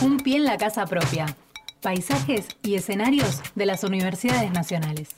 Un pie en la casa propia. Paisajes y escenarios de las universidades nacionales.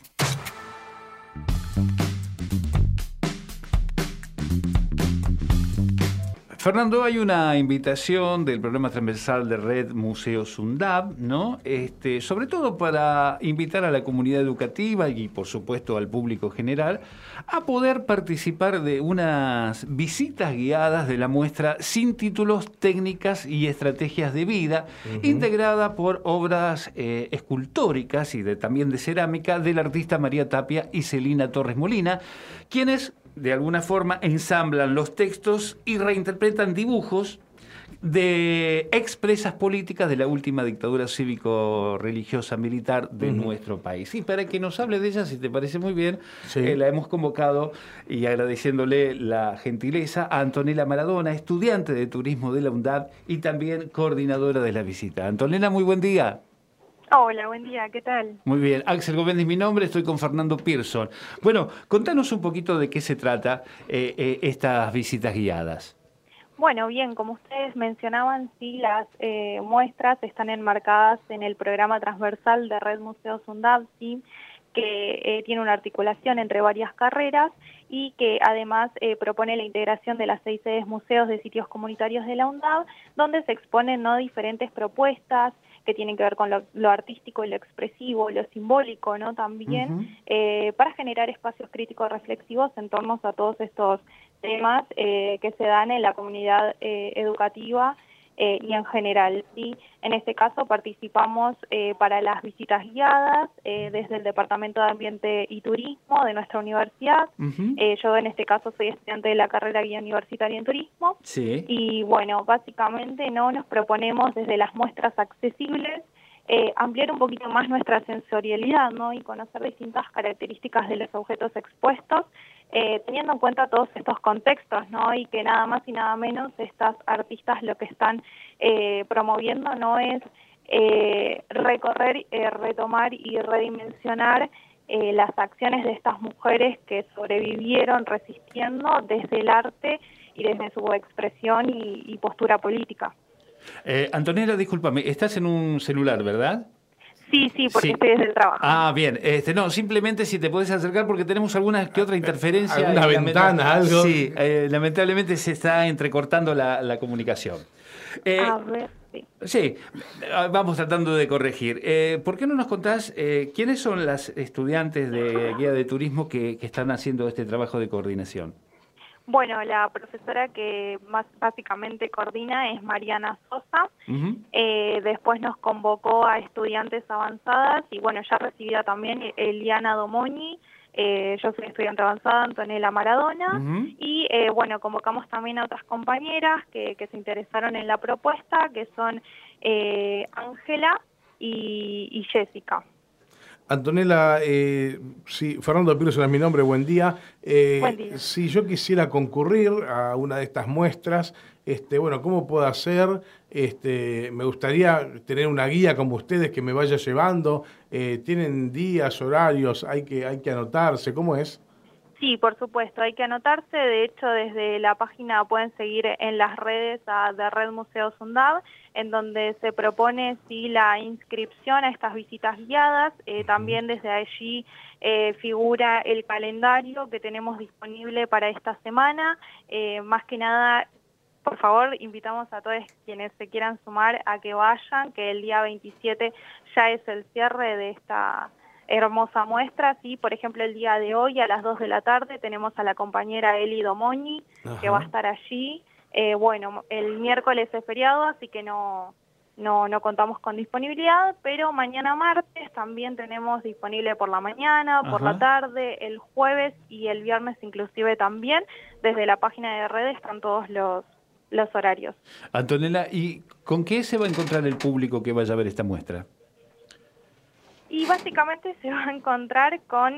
Fernando, hay una invitación del programa transversal de Red Museos UNDAV, ¿no? Sobre todo para invitar a la comunidad educativa y, por supuesto, al público general a poder participar de unas visitas guiadas de la muestra Sin títulos, técnicas y estrategias de vida, integrada por obras escultóricas y también de cerámica del artista María Tapia y Celina Torres Molina, quienes de alguna forma ensamblan los textos y reinterpretan dibujos de expresas políticas de la última dictadura cívico-religiosa militar de nuestro país. Y para que nos hable de ella, si te parece muy bien, la hemos convocado, y agradeciéndole la gentileza, a Antonella Maradona, estudiante de turismo de la UNDAV y también coordinadora de la visita. Antonella, muy buen día. Hola, buen día, ¿qué tal? Muy bien, Axel Gómez es mi nombre, estoy con Fernando Pearson. Bueno, contanos un poquito de qué se trata estas visitas guiadas. Bueno, bien, como ustedes mencionaban, sí, las muestras están enmarcadas en el programa transversal de Red Museos UNDAV, sí, que tiene una articulación entre varias carreras y que además propone la integración de las 6 sedes museos de sitios comunitarios de la UNDAV, donde se exponen diferentes propuestas que tienen que ver con lo artístico y lo expresivo, lo simbólico, ¿no? También para generar espacios críticos reflexivos en torno a todos estos temas que se dan en la comunidad educativa y en general, ¿sí? En este caso participamos para las visitas guiadas desde el Departamento de Ambiente y Turismo de nuestra universidad. Yo en este caso soy estudiante de la carrera Guía Universitaria en Turismo. Sí. Y bueno, básicamente nos proponemos desde las muestras accesibles ampliar un poquito más nuestra sensorialidad, ¿no? Y conocer distintas características de los objetos expuestos, teniendo en cuenta todos estos contextos, ¿no? Y que nada más y nada menos estas artistas lo que están promoviendo no es recorrer, retomar y redimensionar las acciones de estas mujeres que sobrevivieron resistiendo desde el arte y desde su expresión y postura política. Antonella, discúlpame, estás en un celular, ¿verdad? Sí, porque estoy desde el trabajo. Ah, bien. No, simplemente si te podés acercar porque tenemos alguna que otra interferencia. ¿Alguna ventana, algo? Sí, lamentablemente se está entrecortando la comunicación. A ver, sí. Sí, vamos tratando de corregir. ¿Por qué no nos contás quiénes son las estudiantes de guía de turismo que están haciendo este trabajo de coordinación? Bueno, la profesora que más básicamente coordina es Mariana Sosa. Después nos convocó a estudiantes avanzadas y bueno, ya recibida también Eliana Domoni. Yo soy estudiante avanzada, Antonella Maradona. Y bueno, convocamos también a otras compañeras que se interesaron en la propuesta, que son Ángela y Jessica. Antonella, sí, Fernando Pearson es mi nombre, buen día. Buen día. Si yo quisiera concurrir a una de estas muestras, bueno, ¿cómo puedo hacer? Me gustaría tener una guía como ustedes que me vaya llevando. ¿Tienen días, horarios? ¿Hay que anotarse? ¿Cómo es? Sí, por supuesto, hay que anotarse. De hecho, desde la página pueden seguir en las redes de Red Museos UNDAV, en donde se propone la inscripción a estas visitas guiadas. También desde allí figura el calendario que tenemos disponible para esta semana. Más que nada, por favor, invitamos a todos quienes se quieran sumar a que vayan, que el día 27 ya es el cierre de esta hermosa muestra. Sí, por ejemplo, el día de hoy a las 2 de la tarde tenemos a la compañera Eli Domoni, que va a estar allí. Bueno, el miércoles es feriado, así que no contamos con disponibilidad, pero mañana martes también tenemos disponible por la mañana, por la tarde, el jueves y el viernes inclusive también. Desde la página de redes están todos los horarios. Antonella, ¿y con qué se va a encontrar el público que vaya a ver esta muestra? Y básicamente se va a encontrar con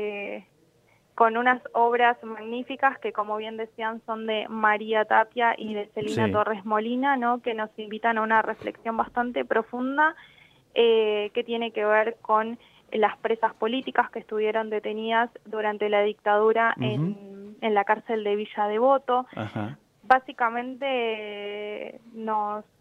unas obras magníficas que, como bien decían, son de María Tapia y de Celina Torres Molina, ¿no? Que nos invitan a una reflexión bastante profunda que tiene que ver con las presas políticas que estuvieron detenidas durante la dictadura en la cárcel de Villa Devoto. Básicamente nos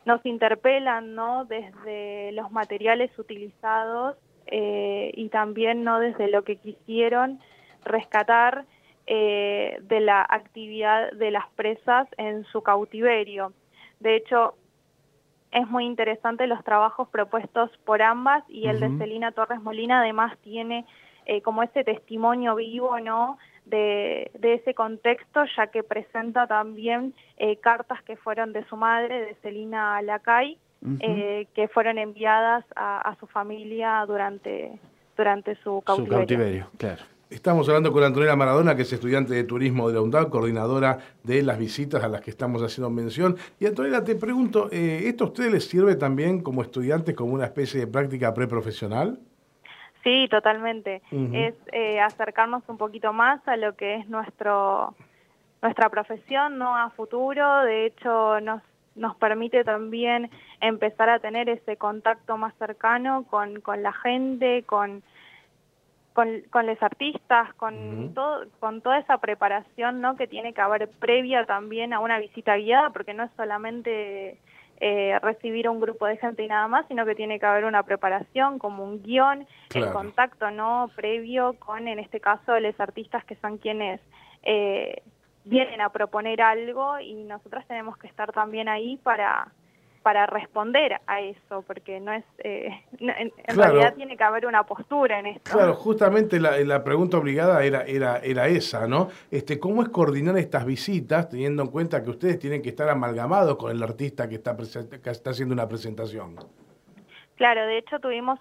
nos interpelan, ¿no? Desde los materiales utilizados y también, ¿no? Desde lo que quisieron rescatar de la actividad de las presas en su cautiverio. De hecho, es muy interesante los trabajos propuestos por ambas, y el de Celina Torres Molina además tiene como ese testimonio vivo, ¿no? de ese contexto, ya que presenta también cartas que fueron de su madre, de Celina Lacay, que fueron enviadas a su familia durante su cautiverio. Su cautiverio, claro. Estamos hablando con Antonella Maradona, que es estudiante de turismo de la UNDAD, coordinadora de las visitas a las que estamos haciendo mención. Y Antonella, te pregunto, ¿esto a ustedes les sirve también como estudiantes como una especie de práctica preprofesional? Sí, totalmente. Es acercarnos un poquito más a lo que es nuestra profesión, ¿no? A futuro. De hecho, nos permite también empezar a tener ese contacto más cercano con la gente, con los artistas, con toda esa preparación, ¿no? Que tiene que haber previa también a una visita guiada, porque no es solamente recibir a un grupo de gente y nada más, sino que tiene que haber una preparación, como un guión, claro. El contacto, ¿no? Previo con, en este caso, los artistas, que son quienes vienen a proponer algo, y nosotros tenemos que estar también ahí para responder a eso, porque no es en claro. realidad tiene que haber una postura en esto. Claro, justamente la pregunta obligada era esa, ¿no? ¿Cómo es coordinar estas visitas, teniendo en cuenta que ustedes tienen que estar amalgamados con el artista que está haciendo una presentación? Claro, de hecho tuvimos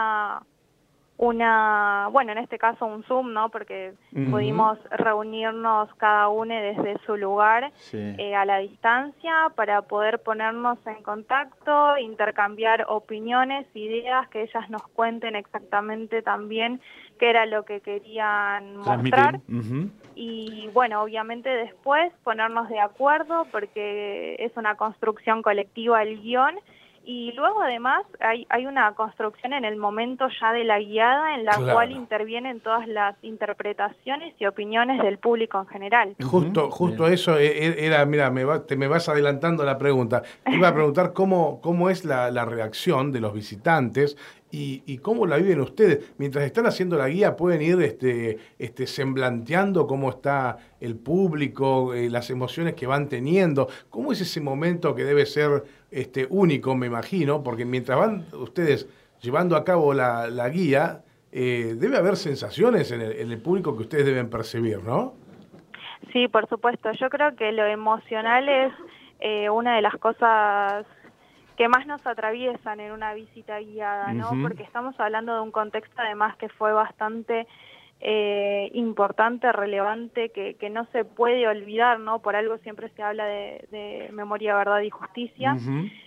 bueno, en este caso un Zoom, ¿no? Porque pudimos reunirnos cada uno desde su lugar, a la distancia, para poder ponernos en contacto, intercambiar opiniones, ideas, que ellas nos cuenten exactamente también qué era lo que querían mostrar. Y bueno, obviamente después ponernos de acuerdo, porque es una construcción colectiva el guión. Y luego además hay una construcción en el momento ya de la guiada, en la cual intervienen todas las interpretaciones y opiniones del público en general. Justo eso era, mira, me vas adelantando la pregunta. Iba a preguntar cómo es la reacción de los visitantes y cómo la viven ustedes. Mientras están haciendo la guía, pueden ir semblanteando cómo está el público, las emociones que van teniendo. ¿Cómo es ese momento que debe ser único, me imagino? Porque mientras van ustedes llevando a cabo la guía, debe haber sensaciones en el público que ustedes deben percibir, ¿no? Sí, por supuesto. Yo creo que lo emocional es una de las cosas que más nos atraviesan en una visita guiada, ¿no? Porque estamos hablando de un contexto además que fue bastante importante, relevante, que no se puede olvidar, ¿no? Por algo siempre se habla de memoria, verdad y justicia.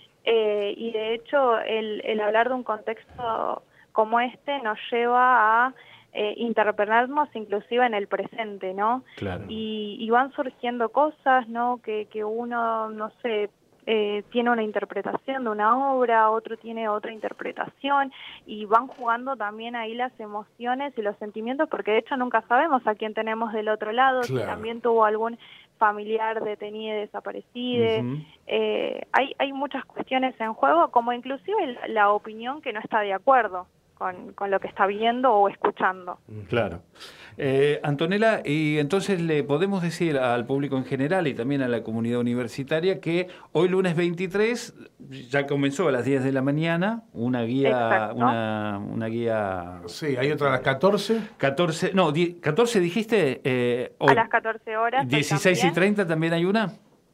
Y de hecho el hablar de un contexto como este nos lleva a interpelarnos inclusive en el presente, ¿no? Claro. Y van surgiendo cosas, ¿no? Que uno, no sé, tiene una interpretación de una obra, otro tiene otra interpretación, y van jugando también ahí las emociones y los sentimientos, porque de hecho nunca sabemos a quién tenemos del otro lado, si también tuvo algún familiar detenido, desaparecido. Hay muchas cuestiones en juego, como inclusive la opinión que no está de acuerdo con lo que está viendo o escuchando. Claro. Antonella, y entonces le podemos decir al público en general y también a la comunidad universitaria que hoy lunes 23 ya comenzó a las 10 de la mañana una guía. Una guía. Sí, hay otra a las 14. 14 dijiste. A las 14 horas. 16:30 también hay una.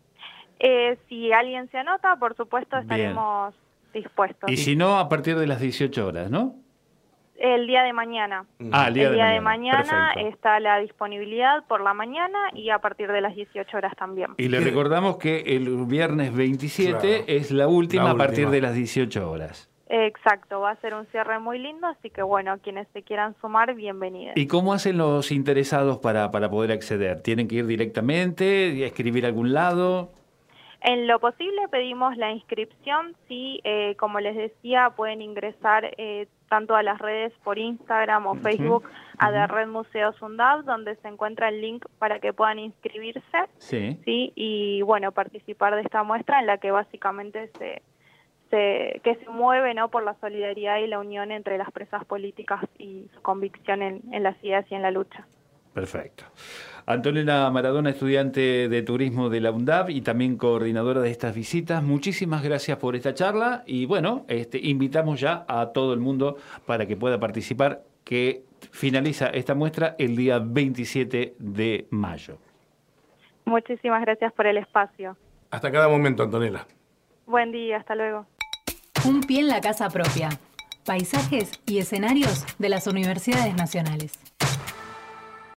Si alguien se anota, por supuesto estaremos dispuestos. Y si no, a partir de las 18 horas, ¿no? El día de mañana. El día de mañana Perfecto. Está la disponibilidad por la mañana y a partir de las 18 horas también. Y le recordamos que el viernes 27 es la última a partir de las 18 horas. Exacto, va a ser un cierre muy lindo, así que bueno, quienes se quieran sumar, bienvenidos. ¿Y cómo hacen los interesados para poder acceder? ¿Tienen que ir directamente, escribir a algún lado? En lo posible pedimos la inscripción, sí, como les decía, pueden ingresar tanto a las redes por Instagram o Facebook a la Red Museos UNDAV, donde se encuentra el link para que puedan inscribirse, sí, y bueno, participar de esta muestra en la que básicamente que se mueve, ¿no?, por la solidaridad y la unión entre las presas políticas y su convicción en las ideas y en la lucha. Perfecto. Antonella Maradona, estudiante de turismo de la UNDAV y también coordinadora de estas visitas, muchísimas gracias por esta charla y bueno, invitamos ya a todo el mundo para que pueda participar, que finaliza esta muestra el día 27 de mayo. Muchísimas gracias por el espacio. Hasta cada momento, Antonella. Buen día, hasta luego. Un pie en la casa propia. Paisajes y escenarios de las universidades nacionales.